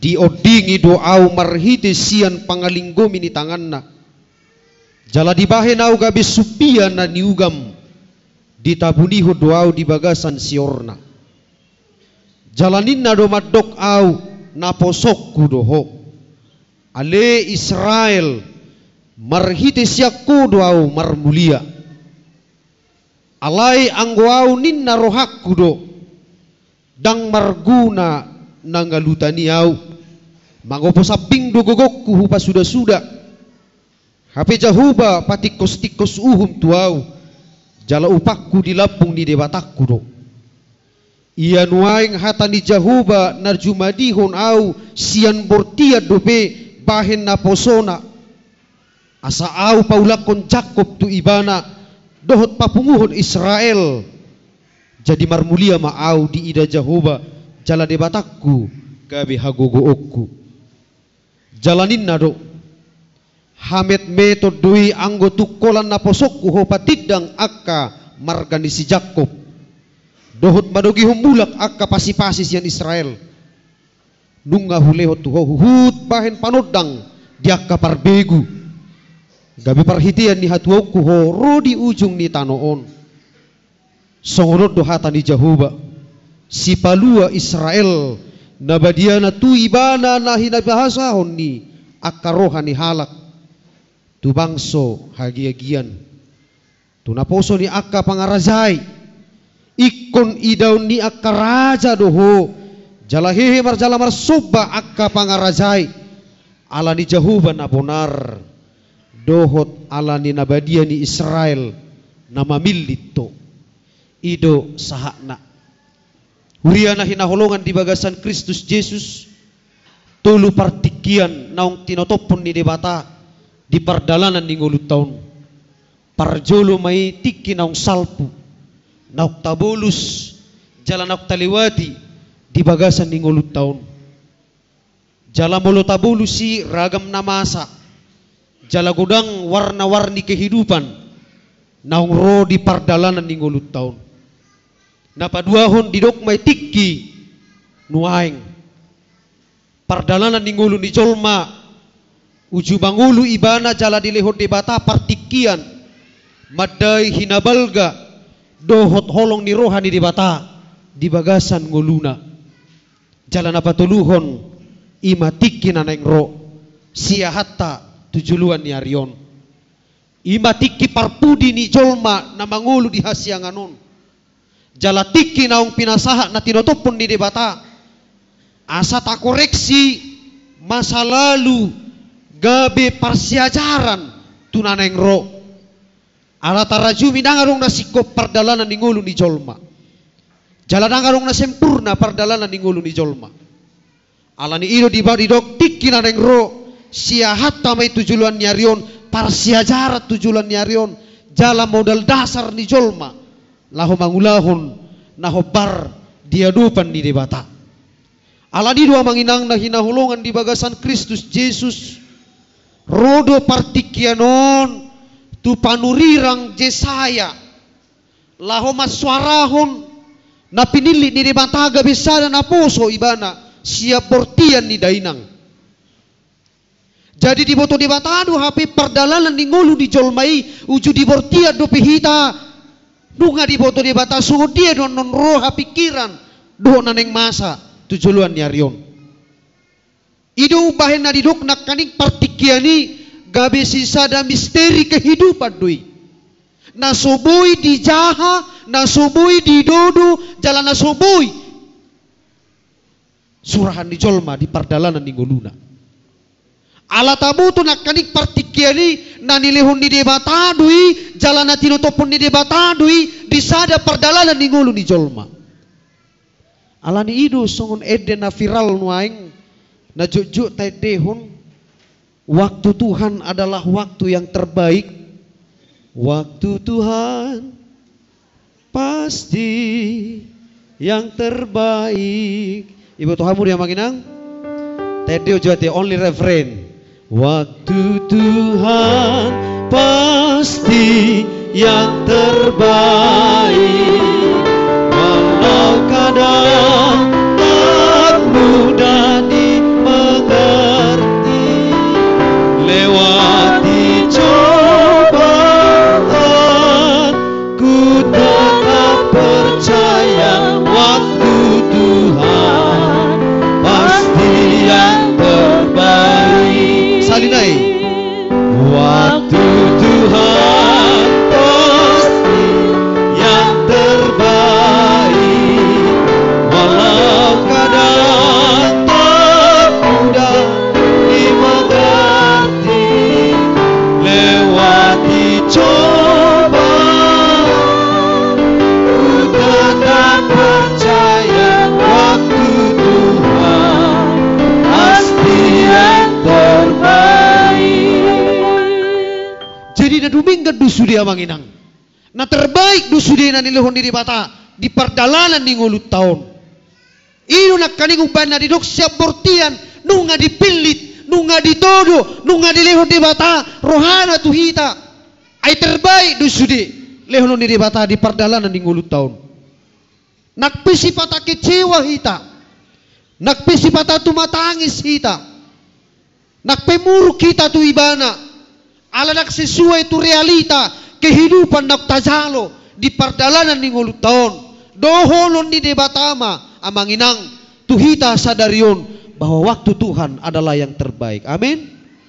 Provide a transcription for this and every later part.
diodingi doau marhite sian pangalinggo mini tanganna. Jala dibahe nau gabe supia na niugam ditabuniho doau di bagasan siorna. Jalaninna do madok au naposokku doho. Ale Israel marhite siakku doau marmulia. Alai anggo au ninna rohakku do dang marguna nangalutani au. Mangopo sabing do gogokku hupa sudah-sudah. Hape jahuba patikos-tikos uhum tuau. Jala upakku dilapung di debatakku do. Ia nuaing hatani jahuba narjumadihon au sian bortia dope bahen naposona. Asa au paulakon Jakob tu ibana dohot papunguhon Israel. Jadi marmulia ma au di ida jahuba jala debatakku gabe hagogookku. Jalanin nado hamet meto dui anggo tukolan naposokku ho patidang akka margani si Jakob. Dohot madogi humbulak akka pasi-pasi sian Israel. Nunga hulehot tuho huhut bahen panodang diakka parbegu. Gabi parhitian ni hatuokku ho rodi ujung ni tanoon. Songonod do hata ni jahuba. Si palua Israel nabadiana tu ibana na hinabahasahon ni akka rohani halak. Tu bangso hagiagian. Tu naposo ni akka pangarazai. Ikon idaun ni akka raja doho. Jalahehe marjala marsoba akka pangarazai. Ala ni jahuba na bonar. Dohot ala ni nabadia ni Israel nama milito. Ido sahakna. Huriana hinaholongan di bagasan Kristus Yesus. Tulu partikian naung tinotopon ni debata. Di pardalanan ni ngulut taun. Parjolo may tiki naung salpu. Nauk tabulus jalan nauk taliwati di bagasan ni ngulut taun. Jala molo tabulus si ragam namasa. Jala gudang warna-warni kehidupan. Naung ro di pardalanan ni ngulut taun. Napaduahon didok may tiki nuaing. Pardalanan ni ngulu ni jolma. Uju bangulu ibana jala dilehot debata partikian. Madai hinabalga. Dohot holong ni rohani di bata di bagasan nguluna. Jalan apa tuluhon imatiki naneng ro sia hatta tujuluan ni arion. Imatiki parpudi ni jolma na mangulu di hasianganon. Jala tiki naung pinasaha na tinotopon ni debata. Asa tak koreksi masa lalu gabe parsiajaran tunaneng ro. Ala tarajumi nangarong nasikop pardalanan ni ngulu ni jolma. Jala nangarong na sempurna pardalanan ni ngulu ni jolma. Ala ni iro di dok tiki naneng ro sia hatta may tujuluan ni arion parsiajarat tujulan ni arion jala modal dasar ni jolma laho mangulahon nahobar diadupan di debata. Ala di dua manginang na hinahulungan di bagasan Kristus Yesus rodo partikianon tu panurirang Jesaya laho maswarahon na pinili ni debataga besada na poso ibana siap bortian ni dainang. Jadi di boto debatado hape pardalanan ni ngulu di jolmai uju di bortia do pihita dunga di boto debata suho dia don non roha pikiran do naneng masa tujuluan ni arion. Ido bahen na didok nak kaning partikiani gabe sisada misteri kehidupan doi. Nasoboi di jaha, nasoboi di dodo, jalan nasoboi. Surahan di jolma di pardalanan di nguluna. Ala tabu tu nak kanik partikiani na nilehon ni debata doi, jalan na tinotopon ni debata doi, disada pardalanan di ngulu ni jolma. Ala ni ido songon eden na viral nuaing na jujuk tay dehon. Waktu Tuhan adalah waktu yang terbaik. Waktu Tuhan pasti yang terbaik. Ibu Tuhan yang manginang. Tadi udah the only refrain. Waktu Tuhan pasti yang terbaik. Walau kadang tak mudah dimengerti. sudi amanginang. Na terbaik du sudi na nilihon di bata di perdalanan ni ngulut tahun. Ino nakaning uban na didok siap bortian nunga dipilit, nunga ditodo, nunga dilihon di bata rohana tuhita. Ay terbaik du sudi lihon di bata di perdalanan ni ngulut tahun. Nakpisi pata kecewa hita. Nakpisi pata tumatangis hita. Nakpemuruk kita tu ibana. Ala naksesuai tu realita kehidupan naktajalo di perdalanan ni ngulut tahun. Doholon ni debatama amanginang tuhita sadarion bahwa waktu Tuhan adalah yang terbaik. Amin.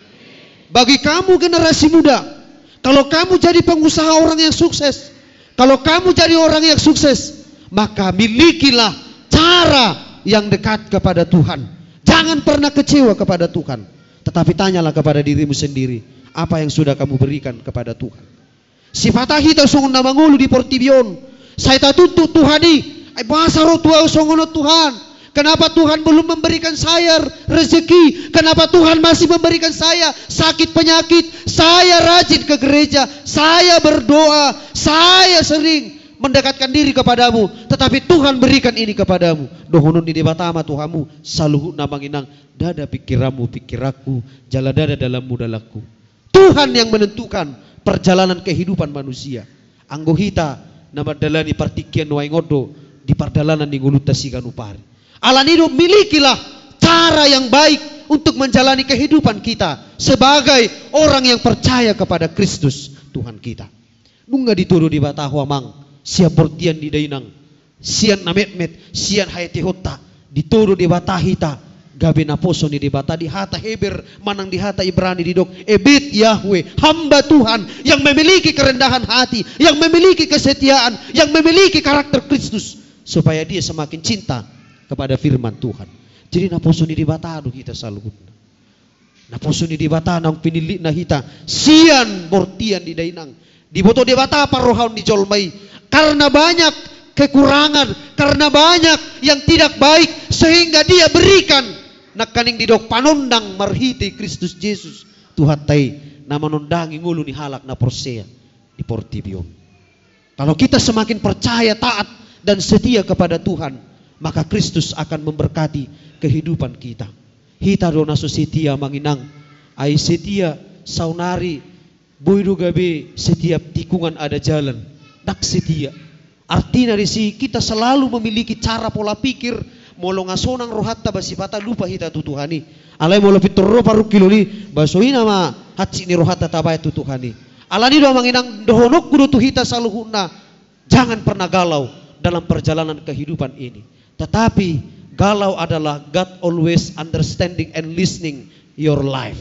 Bagi kamu generasi muda, kalau kamu jadi pengusaha orang yang sukses, kalau kamu jadi orang yang sukses, maka milikilah cara yang dekat kepada Tuhan. Jangan pernah kecewa kepada Tuhan, tetapi tanyalah kepada dirimu sendiri, apa yang sudah kamu berikan kepada Tuhan. Sifat kita songon na mangulu di Portibion. Saya tak tuntut Tuhani. Ay bahasa roh tua songon Tuhan. Kenapa Tuhan belum memberikan saya rezeki? Kenapa Tuhan masih memberikan saya sakit penyakit? Saya rajin ke gereja, saya berdoa, saya sering mendekatkan diri kepadamu, tetapi Tuhan berikan ini kepadamu. Dohonun di debatama Tuhamu saluhu namanginang dada pikiramu pikiraku, jala dada dalammu dalaku. Tuhan yang menentukan perjalanan kehidupan manusia. Anggo hita nama dalani partikian waingodo di perdalanan di nguluta siganupari. Alanido milikilah cara yang baik untuk menjalani kehidupan kita sebagai orang yang percaya kepada Kristus Tuhan kita. Nungga dituduh di batahwa mang siap bortian di dainang, sian nametmet, sian hayati hota, dituduh di batahita, gabe naposo ni di bata di hata Heber, manang di hata Ibrani di dok, ebit Yahweh, hamba Tuhan yang memiliki kerendahan hati, yang memiliki kesetiaan, yang memiliki karakter Kristus, supaya dia semakin cinta kepada firman Tuhan. Jadi naposo ni di bata aduh kita selalu. Naposo ni di bata nang pinili na hita, sian bortian di dainang, di boto di bata parohaun di jolmai. Karena banyak kekurangan, karena banyak yang tidak baik, sehingga dia berikan nakaning didok panondang marhiti Kristus Yesus tuhatai na manondangi ngulu ni halak na Porsea di Portibion. Kalau kita semakin percaya, taat dan setia kepada Tuhan, maka Kristus akan memberkati kehidupan kita. Hita do naso setia manginang ai setia saunari boydo gabe setiap tikungan ada jalan. Dak setia. Artinya disi kita selalu memiliki cara pola pikir molo ngasonang rohatta basipata lupa hita tutuhani. Alai molo pitoro paru kiloli basoina ma hatsi ni rohatta tabaya tutuhani. Alani do manginang dohonok kudu tuhita saluhuna. Jangan pernah galau dalam perjalanan kehidupan ini. Tetapi galau adalah God always understanding and listening your life.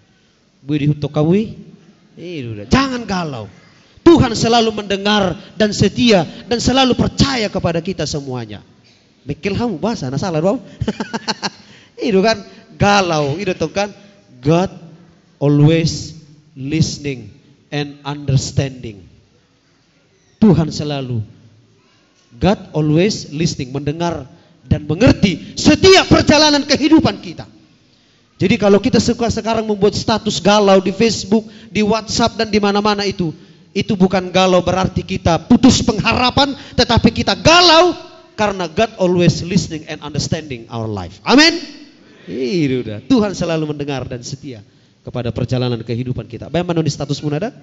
Budi hutokawi. Jangan galau. Tuhan selalu mendengar dan setia dan selalu percaya kepada kita semuanya. Mikil kamu bahasa na salah bau. Itu kan galau, itu tuh kan God always listening and understanding. Tuhan selalu God always listening, mendengar dan mengerti setiap perjalanan kehidupan kita. Jadi kalau kita suka sekarang membuat status galau di Facebook, di WhatsApp dan di mana-mana itu bukan galau berarti kita putus pengharapan, tetapi kita galau karena God always listening and understanding our life. Amin. Itu udah. Tuhan selalu mendengar dan setia kepada perjalanan kehidupan kita. Bagaimana di statusmu nada?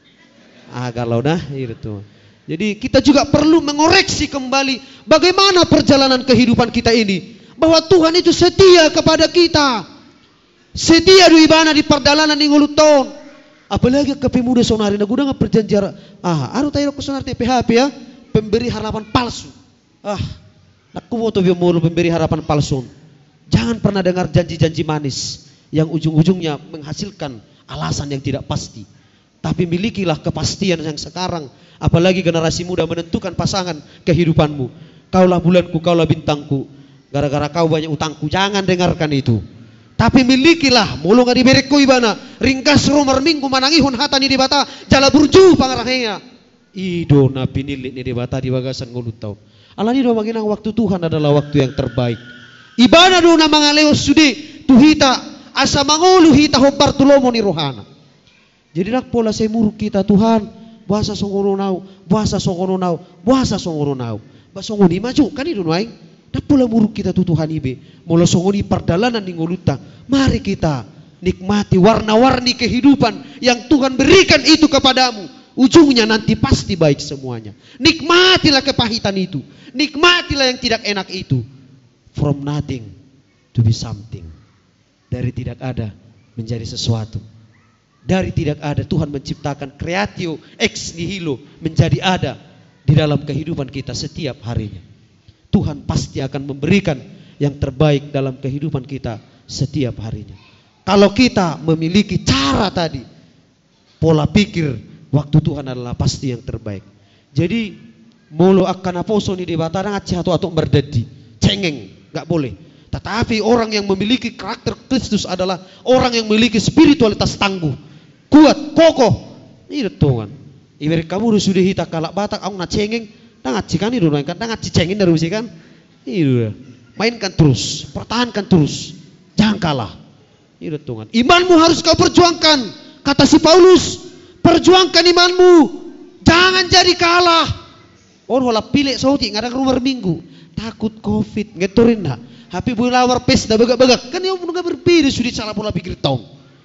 Galau dah itu. Jadi kita juga perlu mengoreksi kembali bagaimana perjalanan kehidupan kita ini, bahwa Tuhan itu setia kepada kita. Setia du ibana di perdalanan di nguluton. Apalagi ke pemuda sonari na gudang perjanjian. Anu tayo ko sonari PHP ya, pemberi harapan palsu. Naku mo to mulu pemberi harapan palsu. Jangan pernah dengar janji-janji manis yang ujung-ujungnya menghasilkan alasan yang tidak pasti. Tapi milikilah kepastian yang sekarang. Apalagi generasi muda menentukan pasangan kehidupanmu. Kaulah bulanku, kaulah bintangku. Gara-gara kau banyak utangku. Jangan dengarkan itu. Tapi milikilah mulu nga dibereko ibana ringkas romar minggu manangihon hata ni dibata jala burju pangarahenya ido na pinili ni dibata di bagasan ngulutaw. Alani do maginang waktu Tuhan adalah waktu yang terbaik. Ibana do na mga leos sudi tuhita asa mangulu hita hopar tulomo ni rohana. Jadi nak pola semuruk kita Tuhan Buasa songono nau, buasa songono nau, buasa songono nau. Ba songoni maju kan itu aing. Dapula muruk kita tu Tuhan ibe. Mula songoni perdalanan ningoluta. Mari kita nikmati warna-warni kehidupan yang Tuhan berikan itu kepadamu. Ujungnya nanti pasti baik semuanya. Nikmatilah kepahitan itu. Nikmatilah yang tidak enak itu. From nothing to be something. Dari tidak ada menjadi sesuatu. Dari tidak ada Tuhan menciptakan creatio ex nihilo menjadi ada di dalam kehidupan kita setiap harinya. Tuhan pasti akan memberikan yang terbaik dalam kehidupan kita setiap harinya. Kalau kita memiliki cara tadi, pola pikir waktu Tuhan adalah pasti yang terbaik. Jadi mulu akan aposo ni di batara ngaci atau berdedi, cengeng, nggak boleh. Tetapi orang yang memiliki karakter Kristus adalah orang yang memiliki spiritualitas tangguh, kuat, kokoh. Ini Tuhan. Ibarat kamu sudah hita kalak batak, aku nak cengeng, dah ngaci kan itu kan, dah ngaci cengeng dari sini kan. Itu mainkan terus, pertahankan terus, jangan kalah. Itu Tuhan. Imanmu harus kau perjuangkan, kata si Paulus. Perjuangkan imanmu, jangan jadi kalah. Orang wala pilih sauti ngadang rumah minggu, takut COVID, ngetorin nak. Happy bulawar pes dah begak-begak, kan yang menunggu berbeda sudah salah pola pikir tahu.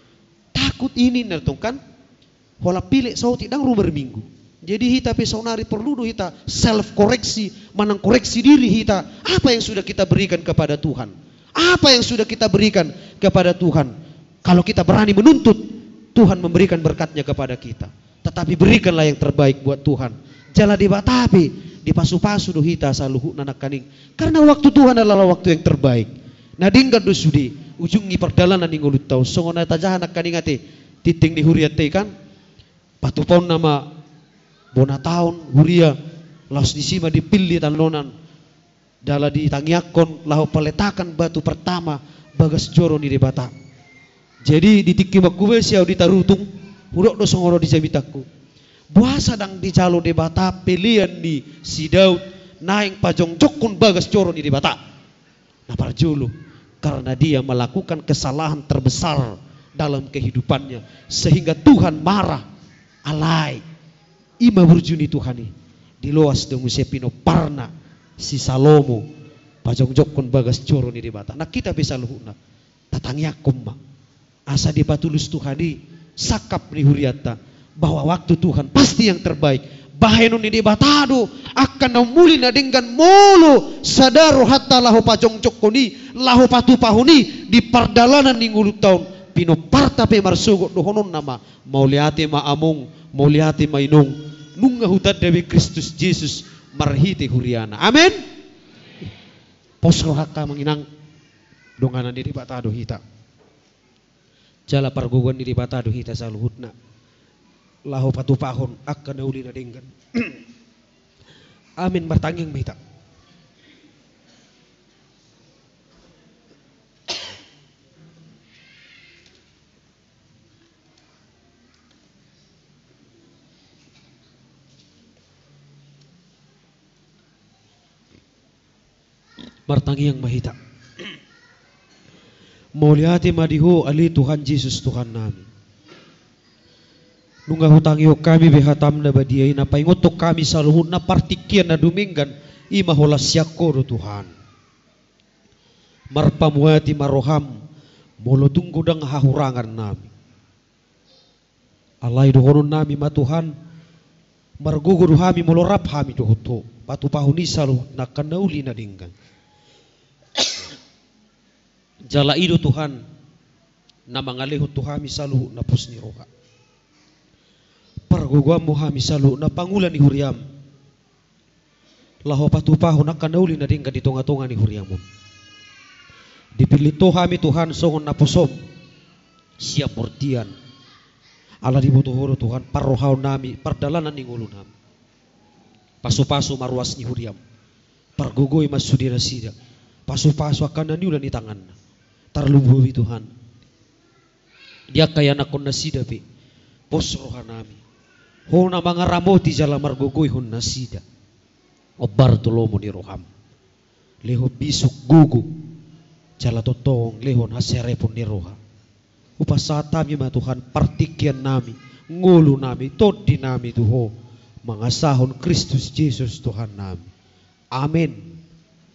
Takut ini nertung kan. Hola pilih sauti dang rumah minggu. Jadi kita pesonari perlu kita self koreksi, manang koreksi diri kita. Apa yang sudah kita berikan kepada Tuhan? Apa yang sudah kita berikan kepada Tuhan? Kalau kita berani menuntut, Tuhan memberikan berkatnya kepada kita. Tetapi berikanlah yang terbaik buat Tuhan. Jala dibatapi, dipasu-pasu do hita saluhu nanak kaning. Karena waktu Tuhan adalah waktu yang terbaik. Nadinggan do sudi, ujungi perjalanan ningulut tau. Songona tajahan nak kaning ate, titing di huriat te kan. Patupon nama bona tahun huria laos disima dipilih tanonan dala di tangiakon lahu peletakan batu pertama bagas joro ni debata. Jadi ditiki makube siau ditarutung hurok do songoro di jabitaku. Buasa dang di calo debata pilihan di si Daud naing pajong jokon bagas joro ni debata. Nah parjulu karena dia melakukan kesalahan terbesar dalam kehidupannya sehingga Tuhan marah. Alai ima berjuni Tuhani diloas dengan sepino parna si Salomo pajong jokon bagas coro ni debata. Nah kita bisa luhuna tatangnya kumma asa dipatulus Tuhani sakap ni huriata bahwa waktu Tuhan pasti yang terbaik. Baheno ni debatado akan namuli na dengan molo sadaro hatta lahu pajong jokoni lahu patu pahuni di pardalanan ni ngulu tahun. Pino parta pe marsugot dohonon nama mauliati ma amung mauliati ma inung nunga hutad dewi Kristus Yesus marhiti huriana. Amin. Posro haka menginang donganan diri batado hita. Jala parguguan diri batado hita saluhutna. Lahu patu pahon akan nauli na denggan. Amin bertanging hita. Martangi yang mahita. Mauliati madiho ali Tuhan Yesus Tuhan nami. Nunga hutangi kami behatam na badiay na paingotok kami saluhun na partikian na duminggan ima holas yakoro Tuhan. Marpamuati maroham molo tunggu dang hahurangan nami. Alay dohonon nami ma Tuhan margugur hami molo rap hami dohoto patu pahuni saluh na kanauli na dinggan. Jala ido Tuhan na mangaleho Tuhan misalu na pusni roha. Pargugam mo ha misalu na pangulan ni huriam. Laho patupaho na kanauli na rin ka ditonga-tonga ni huriamon. Dipilito hami Tuhan songon na posom siap portian. Ala dibutuhoro Tuhan parrohaw nami pardalanan ni ngulo nami. Paso-paso maruas ni huriam. Pargugoy masudira sida. Paso-paso akan naniulan ni tangan. Tarlubuhi Tuhan. Dia kaya nakon nasida pi. Pos roha nami. Ho na mga ramoti jala margugoy hon nasida. O Bartolomo ni roham. Leho bisuk gugu. Jala totong lehon haserepon ni roha. Upasatami ma Tuhan partikian nami. ngulu nami todi nami Tuho, mangasahon Kristus Yesus Tuhan nami. Amin.